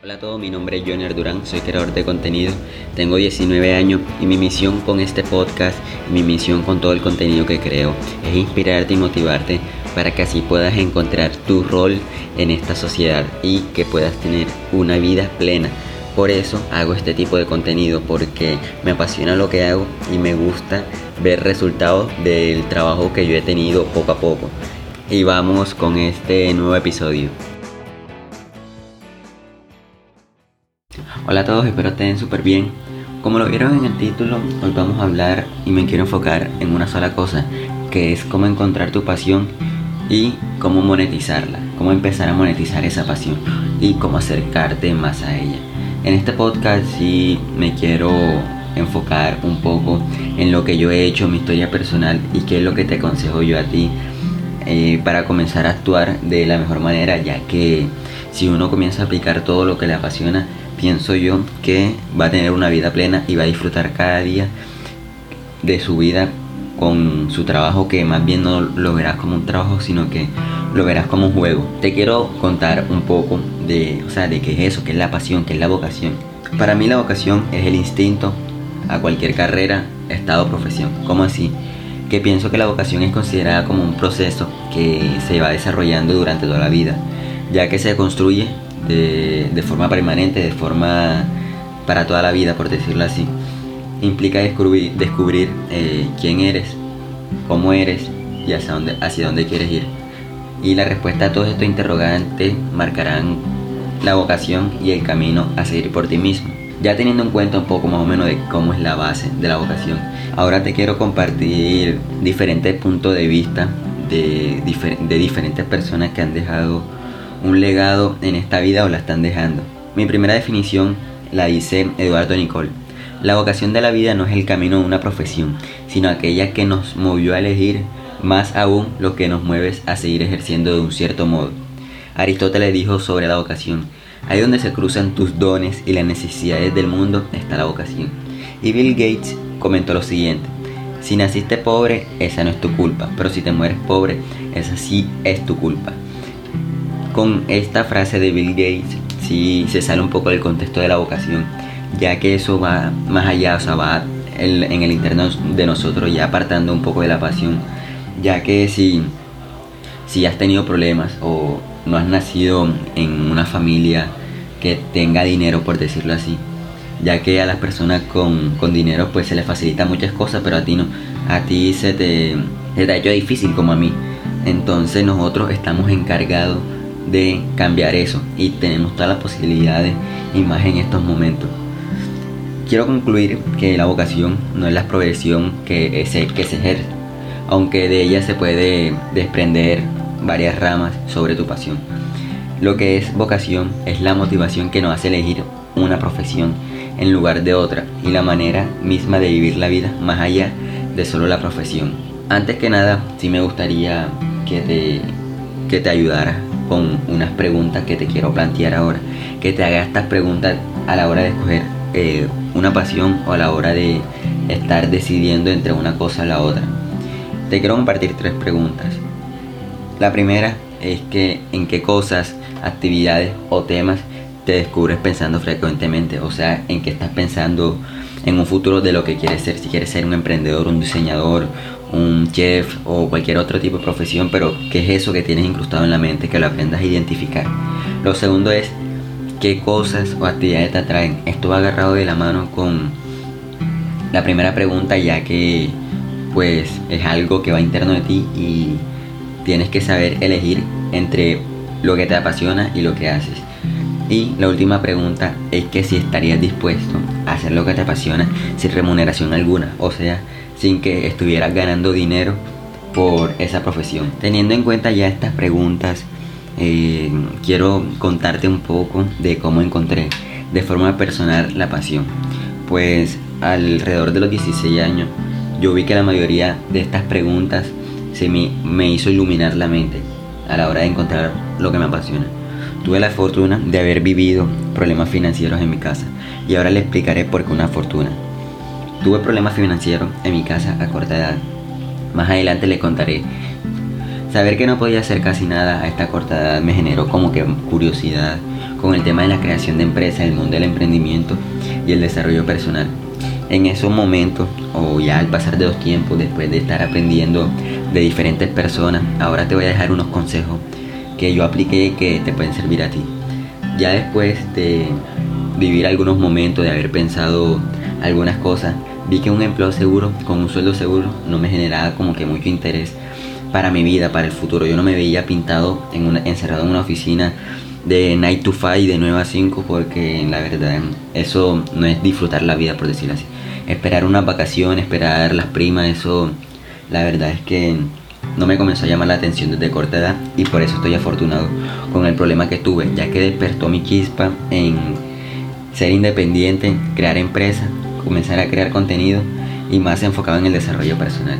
Hola a todos, mi nombre es Johnny Durán, soy creador de contenido, tengo 19 años y mi misión con este podcast y mi misión con todo el contenido que creo es inspirarte y motivarte para que así puedas encontrar tu rol en esta sociedad y que puedas tener una vida plena. Por eso hago este tipo de contenido, porque me apasiona lo que hago y me gusta ver resultados del trabajo que yo he tenido poco a poco. Y vamos con este nuevo episodio. Hola a todos, espero estén súper bien. Como lo vieron en el título, hoy vamos a hablar y me quiero enfocar en una sola cosa, que es cómo encontrar tu pasión y cómo monetizarla, cómo empezar a monetizar esa pasión y cómo acercarte más a ella. En este podcast sí me quiero enfocar un poco en lo que yo he hecho, mi historia personal y qué es lo que te aconsejo yo a ti para comenzar a actuar de la mejor manera, ya que si uno comienza a aplicar todo lo que le apasiona, pienso yo que va a tener una vida plena y va a disfrutar cada día de su vida con su trabajo, que más bien no lo verás como un trabajo, sino que lo verás como un juego. Te quiero contar un poco de qué es eso, qué es la pasión, qué es la vocación. Para mí la vocación es el instinto a cualquier carrera, estado o profesión. ¿Cómo así? Que pienso que la vocación es considerada como un proceso que se va desarrollando durante toda la vida, ya que se construye de forma permanente, de forma para toda la vida, por decirlo así. Implica descubrir quién eres, cómo eres y hacia dónde quieres ir. Y la respuesta a todos estos interrogantes marcarán la vocación y el camino a seguir por ti mismo. Ya teniendo en cuenta un poco más o menos de cómo es la base de la vocación, ahora te quiero compartir diferentes puntos de vista de diferentes personas que han dejado un legado en esta vida o la están dejando. Mi primera definición la dice Eduardo Nicol. La vocación de la vida no es el camino de una profesión, sino aquella que nos movió a elegir, más aún lo que nos mueve a seguir ejerciendo de un cierto modo. Aristóteles dijo sobre la vocación: ahí donde se cruzan tus dones y las necesidades del mundo está la vocación. Y Bill Gates comentó lo siguiente: si naciste pobre, esa no es tu culpa, pero si te mueres pobre, esa sí es tu culpa. Con esta frase de Bill Gates sí se sale un poco del contexto de la vocación, ya que eso va más allá, va en el interno de nosotros, ya apartando un poco de la pasión, ya que si has tenido problemas o no has nacido en una familia que tenga dinero, por decirlo así, ya que a las personas con dinero pues se les facilita muchas cosas, pero a ti no, a ti se te ha hecho difícil, como a mí. Entonces nosotros estamos encargados de cambiar eso y tenemos todas las posibilidades y más en estos momentos. Quiero concluir que la vocación no es la profesión que se ejerce, aunque de ella se puede desprender varias ramas sobre tu pasión. Lo que es vocación es la motivación que nos hace elegir una profesión en lugar de otra y la manera misma de vivir la vida más allá de solo la profesión. Antes que nada, sí me gustaría que te ayudara con unas preguntas que te quiero plantear ahora, que te haga estas preguntas a la hora de escoger una pasión o a la hora de estar decidiendo entre una cosa o la otra. Te quiero compartir 3 preguntas. La primera es que en qué cosas, actividades o temas te descubres pensando frecuentemente, o sea, en qué estás pensando en un futuro de lo que quieres ser, si quieres ser un emprendedor, un diseñador, un chef o cualquier otro tipo de profesión, pero qué es eso que tienes incrustado en la mente, que lo aprendas a identificar. Lo segundo es qué cosas o actividades te atraen. Esto va agarrado de la mano con la primera pregunta, ya que pues es algo que va interno de ti y tienes que saber elegir entre lo que te apasiona y lo que haces. Y la última pregunta es que si estarías dispuesto a hacer lo que te apasiona sin remuneración alguna, o sea, sin que estuvieras ganando dinero por esa profesión. Teniendo en cuenta ya estas preguntas, quiero contarte un poco de cómo encontré de forma personal la pasión. Pues alrededor de los 16 años yo vi que la mayoría de estas preguntas me hizo iluminar la mente a la hora de encontrar lo que me apasiona. Tuve la fortuna de haber vivido problemas financieros en mi casa y ahora le explicaré por qué una fortuna. Tuve problemas financieros en mi casa a corta edad. Más adelante le contaré. Saber que no podía hacer casi nada a esta corta edad me generó como que curiosidad con el tema de la creación de empresas, el mundo del emprendimiento y el desarrollo personal. En esos momentos, o ya al pasar de los tiempos, después de estar aprendiendo de diferentes personas, ahora te voy a dejar unos consejos que yo apliqué que te pueden servir a ti. Ya después de vivir algunos momentos, de haber pensado algunas cosas, vi que un empleo seguro, con un sueldo seguro, no me generaba como que mucho interés para mi vida, para el futuro. Yo no me veía pintado encerrado en una oficina de 9 to 5, de 9 a 5, porque la verdad eso no es disfrutar la vida, por decirlo así. Esperar unas vacaciones, esperar las primas, eso la verdad es que no me comenzó a llamar la atención desde corta edad, y por eso estoy afortunado con el problema que tuve, ya que despertó mi chispa en ser independiente, crear empresas, comenzar a crear contenido y más enfocado en el desarrollo personal.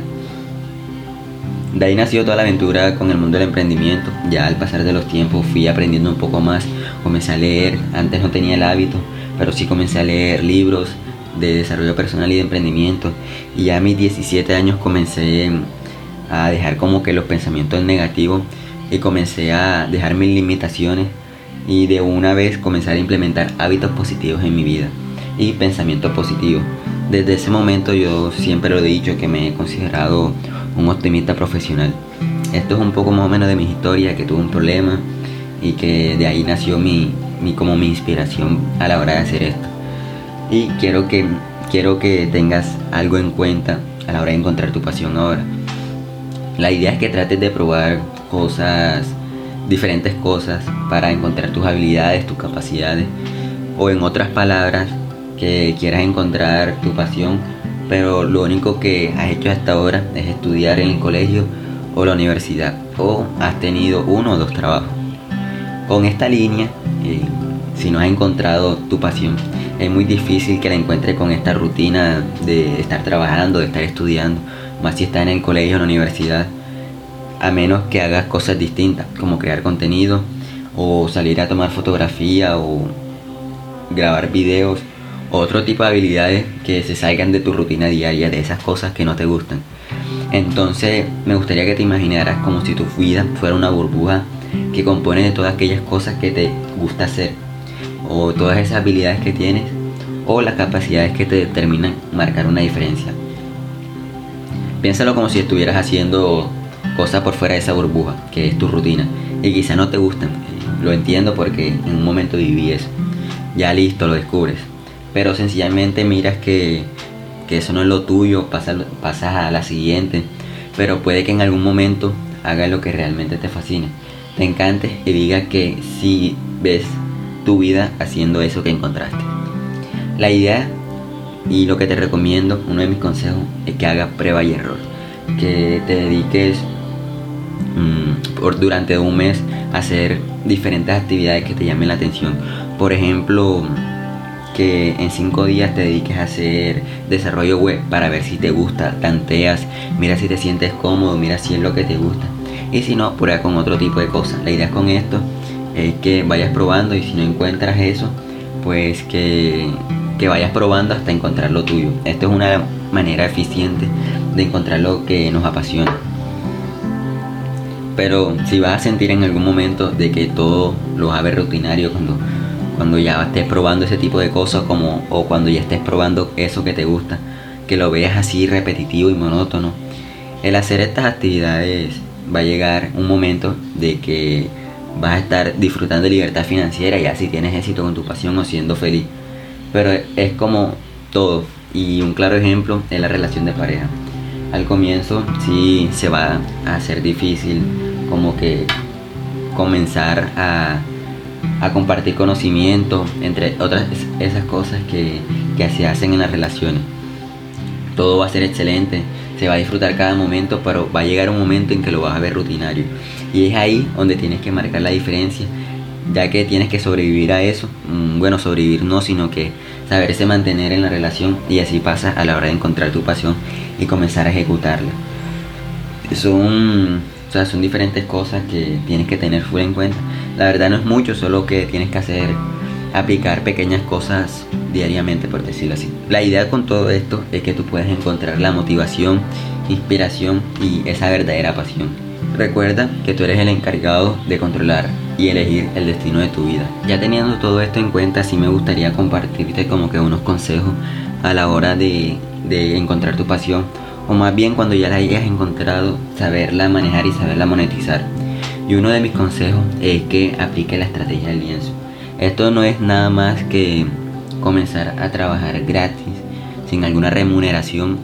De ahí nació toda la aventura con el mundo del emprendimiento. Ya al pasar de los tiempos fui aprendiendo un poco más, comencé a leer. Antes no tenía el hábito, pero sí comencé a leer libros de desarrollo personal y de emprendimiento, y ya a mis 17 años comencé a dejar como que los pensamientos negativos y comencé a dejar mis limitaciones, y de una vez comenzar a implementar hábitos positivos en mi vida y pensamientos positivos. Desde ese momento yo siempre lo he dicho que me he considerado un optimista profesional. Esto es un poco más o menos de mi historia, que tuve un problema y que de ahí nació mi inspiración a la hora de hacer esto. Y quiero que tengas algo en cuenta a la hora de encontrar tu pasión ahora. La idea es que trates de probar diferentes cosas para encontrar tus habilidades, tus capacidades, o en otras palabras, que quieras encontrar tu pasión, pero lo único que has hecho hasta ahora es estudiar en el colegio o la universidad, o has tenido 1 o 2 trabajos. Con esta línea, si no has encontrado tu pasión, es muy difícil que la encuentres con esta rutina de estar trabajando, de estar estudiando, más si estás en el colegio o en la universidad, a menos que hagas cosas distintas, como crear contenido, o salir a tomar fotografía, o grabar videos, otro tipo de habilidades que se salgan de tu rutina diaria, de esas cosas que no te gustan. Entonces me gustaría que te imaginaras como si tu vida fuera una burbuja que compone de todas aquellas cosas que te gusta hacer, o todas esas habilidades que tienes, o las capacidades que te determinan marcar una diferencia. Piénsalo como si estuvieras haciendo cosas por fuera de esa burbuja, que es tu rutina, y quizá no te gustan. Lo entiendo porque en un momento viví eso. Ya listo, lo descubres, pero sencillamente miras que eso no es lo tuyo, pasas a la siguiente, pero puede que en algún momento hagas lo que realmente te fascine, te encante y digas que sí ves tu vida haciendo eso que encontraste. La idea y lo que te recomiendo, uno de mis consejos, es que hagas prueba y error, que te dediques durante un mes a hacer diferentes actividades que te llamen la atención. Por ejemplo, que en 5 días te dediques a hacer desarrollo web para ver si te gusta, tanteas, mira si te sientes cómodo, mira si es lo que te gusta, y si no, prueba con otro tipo de cosas. La idea con esto es que vayas probando, y si no encuentras eso, pues que vayas probando hasta encontrar lo tuyo. Esto es una manera eficiente de encontrar lo que nos apasiona. Pero si vas a sentir en algún momento de que todo lo vas a ver rutinario, cuando ya estés probando ese tipo de cosas, o cuando ya estés probando eso que te gusta, que lo veas así repetitivo y monótono, el hacer estas actividades va a llegar un momento de que vas a estar disfrutando de libertad financiera, ya si tienes éxito con tu pasión o siendo feliz. Pero es como todo, y un claro ejemplo es la relación de pareja. Al comienzo sí se va a hacer difícil como que comenzar a compartir conocimiento, entre otras esas cosas que se hacen en las relaciones. Todo va a ser excelente, se va a disfrutar cada momento, pero va a llegar un momento en que lo vas a ver rutinario, y es ahí donde tienes que marcar la diferencia, ya que tienes que sobrevivir a eso. Bueno, sobrevivir no, sino que saberse mantener en la relación, y así pasa a la hora de encontrar tu pasión y comenzar a ejecutarla. Son diferentes cosas que tienes que tener full en cuenta. La verdad no es mucho, solo que tienes que aplicar pequeñas cosas diariamente, por decirlo así. La idea con todo esto es que tú puedas encontrar la motivación, inspiración y esa verdadera pasión. Recuerda que tú eres el encargado de controlar y elegir el destino de tu vida. Ya teniendo todo esto en cuenta, sí me gustaría compartirte como que unos consejos a la hora de encontrar tu pasión, o más bien cuando ya la hayas encontrado, saberla manejar y saberla monetizar. Y uno de mis consejos es que aplique la estrategia del lienzo. Esto no es nada más que comenzar a trabajar gratis, sin alguna remuneración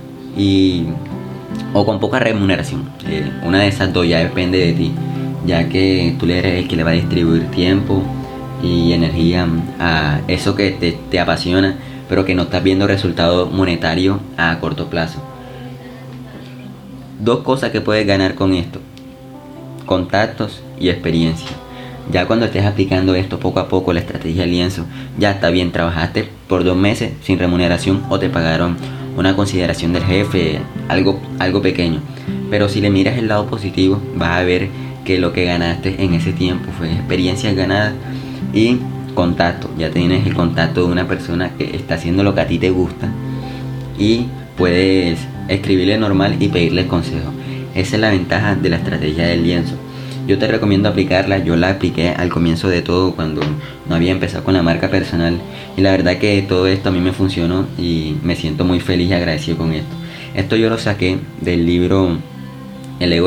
o con poca remuneración. Una de esas dos ya depende de ti, ya que tú eres el que le va a distribuir tiempo y energía a eso que te apasiona, pero que no estás viendo resultado monetario a corto plazo. Dos cosas que puedes ganar con esto: contactos y experiencia. Ya cuando estés aplicando esto poco a poco, la estrategia del lienzo, ya está bien, trabajaste por 2 meses sin remuneración o te pagaron una consideración del jefe, algo pequeño. Pero si le miras el lado positivo, vas a ver que lo que ganaste en ese tiempo fue experiencias ganadas y contacto. Ya tienes el contacto de una persona que está haciendo lo que a ti te gusta y puedes escribirle normal y pedirle consejo. Esa es la ventaja de la estrategia del lienzo. Yo te recomiendo aplicarla. Yo la apliqué al comienzo de todo, cuando no había empezado con la marca personal, y la verdad que todo esto a mí me funcionó y me siento muy feliz y agradecido con esto. Esto yo lo saqué del libro El ego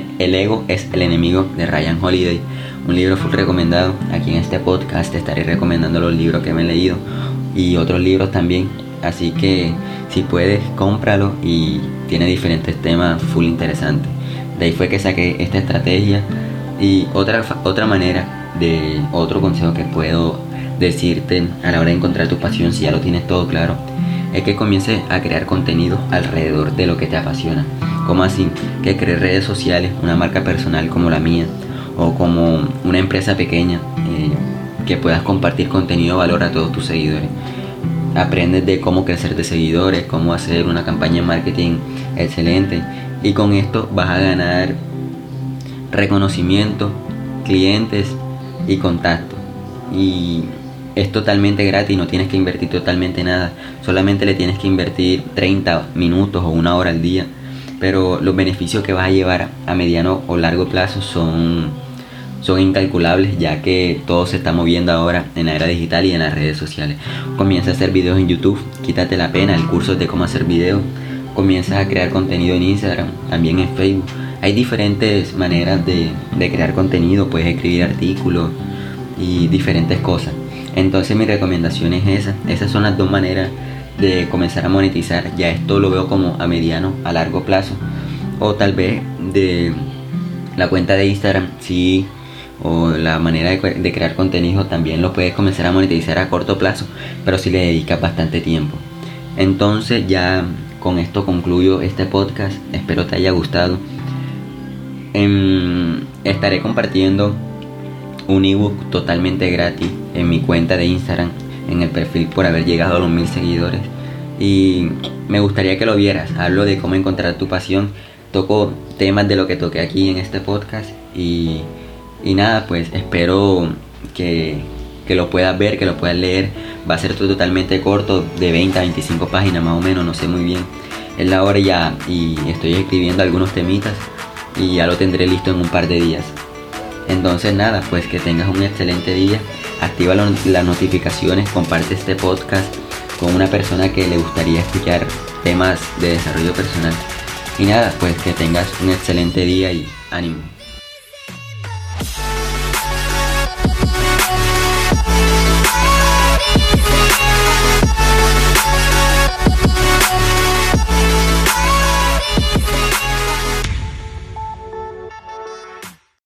es el enemigo, de Ryan Holiday, un libro full recomendado. Aquí en este podcast te estaré recomendando los libros que me he leído y otros libros también, así que si puedes, cómpralo, y tiene diferentes temas full interesantes. De ahí fue que saqué esta estrategia. Y otra manera, de otro consejo que puedo decirte a la hora de encontrar tu pasión, si ya lo tienes todo claro, es que comiences a crear contenido alrededor de lo que te apasiona. ¿Cómo así? Que crees redes sociales, una marca personal como la mía, o como una empresa pequeña, que puedas compartir contenido de valor a todos tus seguidores. Aprendes de cómo crecer de seguidores, cómo hacer una campaña de marketing excelente, y con esto vas a ganar reconocimiento, clientes y contacto. Y es totalmente gratis, no tienes que invertir totalmente nada, solamente le tienes que invertir 30 minutos o 1 hora al día, pero los beneficios que vas a llevar a mediano o largo plazo son incalculables, ya que todo se está moviendo ahora en la era digital y en las redes sociales. Comienza a hacer videos en YouTube, quítate la pena, el curso de cómo hacer videos. Comienzas a crear contenido en Instagram, también en Facebook. Hay diferentes maneras de crear contenido, puedes escribir artículos y diferentes cosas. Entonces mi recomendación es esa. Esas son las dos maneras de comenzar a monetizar. Ya esto lo veo como a mediano, a largo plazo. O tal vez de la cuenta de Instagram, sí, o la manera de crear contenido también lo puedes comenzar a monetizar a corto plazo, pero si le dedicas bastante tiempo. Entonces ya con esto concluyo este podcast. Espero te haya gustado. Estaré compartiendo un ebook totalmente gratis en mi cuenta de Instagram, en el perfil, por haber llegado a los 1000 seguidores. Y me gustaría que lo vieras. Hablo de cómo encontrar tu pasión. Toco temas de lo que toqué aquí en este podcast. Y nada, pues espero que lo puedas ver, que lo puedas leer. Va a ser totalmente corto, de 20 a 25 páginas más o menos, no sé muy bien. Es la hora ya, y estoy escribiendo algunos temitas y ya lo tendré listo en un par de días. Entonces nada, pues que tengas un excelente día. Activa las notificaciones, comparte este podcast con una persona que le gustaría escuchar temas de desarrollo personal. Y nada, pues que tengas un excelente día y ánimo.